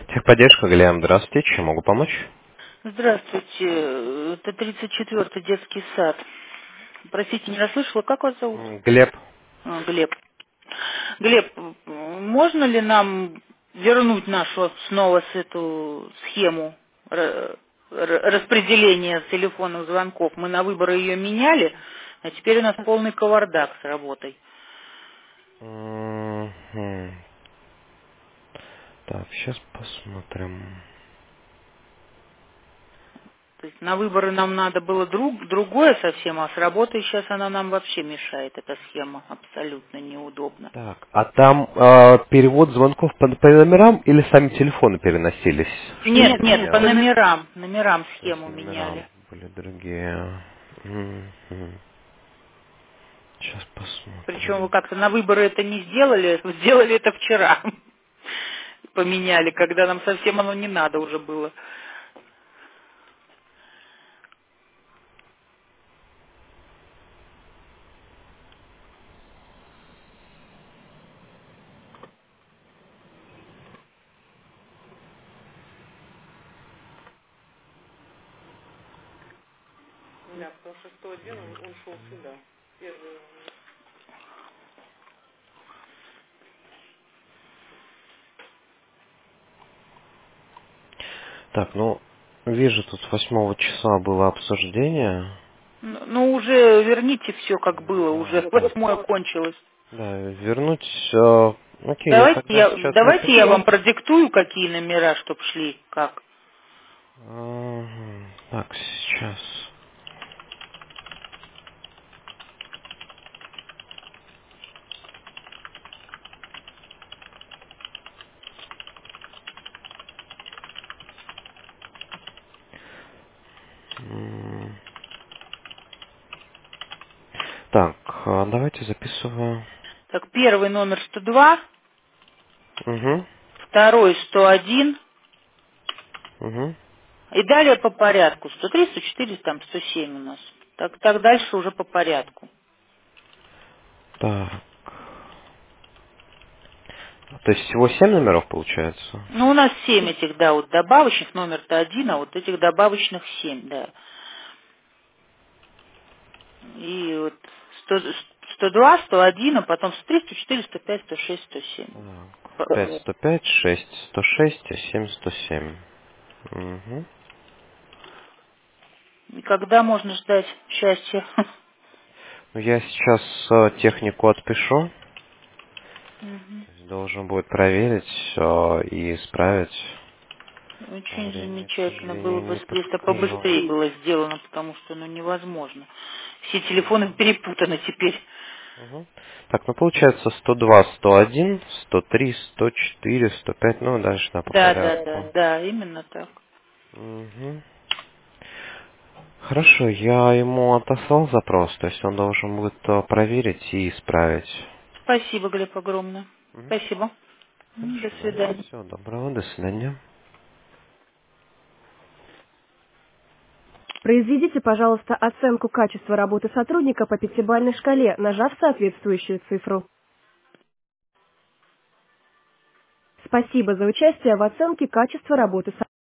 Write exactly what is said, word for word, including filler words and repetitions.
Техподдержка, Галиан, здравствуйте, чем могу помочь? Здравствуйте, это тридцать четвёртый детский сад. Простите, не расслышала, как вас зовут? М, Глеб. А, Глеб. Глеб, можно ли нам вернуть нашу снова с эту схему ра- ра- распределения телефонных звонков? Мы на выборы ее меняли, а теперь у нас полный кавардак с работой. Мгм. Так, сейчас посмотрим. То есть на выборы нам надо было друг, другое совсем, а с работой сейчас она нам вообще мешает, эта схема абсолютно неудобна. Так, а там э, перевод звонков по, по номерам или сами телефоны переносились? Что Нет, это нет, по менялось? номерам, номерам То есть схему номера меняли. были другие. Мгм. Сейчас Причем вы посмотрим. как-то на выборы это не сделали, сделали это вчера. Поменяли, когда нам совсем оно не надо уже было. Так, ну, вижу, тут восьмого числа было обсуждение. Ну, ну, уже верните все, как было, Да, уже так. восьмое кончилось. Да, вернуть. э, окей, я Давайте тогда я, сейчас давайте я напишу. вам продиктую, какие номера, чтоб шли, как. Мгм. Так, сейчас. М, Так, а, давайте записываю. Так, первый номер сто два, Угу, второй сто один, угу. и далее по порядку. сто три, сто четыре, там сто семь у нас. Так, так дальше уже по порядку. Так. То есть всего семь номеров получается? Ну, у нас семь этих, да, вот добавочных, номер-то один, а вот этих добавочных семь, да. И вот сто, сто два, сто один, а потом сто три, сто четыре, сто пять, сто шесть, сто семь. Так. пять, П- сто пять, шесть, сто шесть, семь, сто семь. Угу. И когда можно ждать счастья? Ну, я сейчас э, технику отпишу. Мгм. То есть должен будет проверить э, и исправить. А Очень время, к замечательно было сожалению, бы, не если это подскажу. побыстрее было сделано, потому что ну невозможно. Все телефоны перепутаны теперь. Мгм. Так, ну получается сто два, сто один, сто три, сто четыре, сто пять, ну дальше да, по Да, да, да, порядку. да, именно так. Мгм. Хорошо, я ему отослал запрос, то есть он должен будет э, проверить и исправить. Спасибо, Глеб, огромное. Мгм. Спасибо. М, До Хорошо, да. свидания. Всего доброго, до свидания. Произведите, пожалуйста, оценку качества работы сотрудника по пятибалльной шкале, нажав соответствующую цифру. Спасибо за участие в оценке качества работы сотрудника.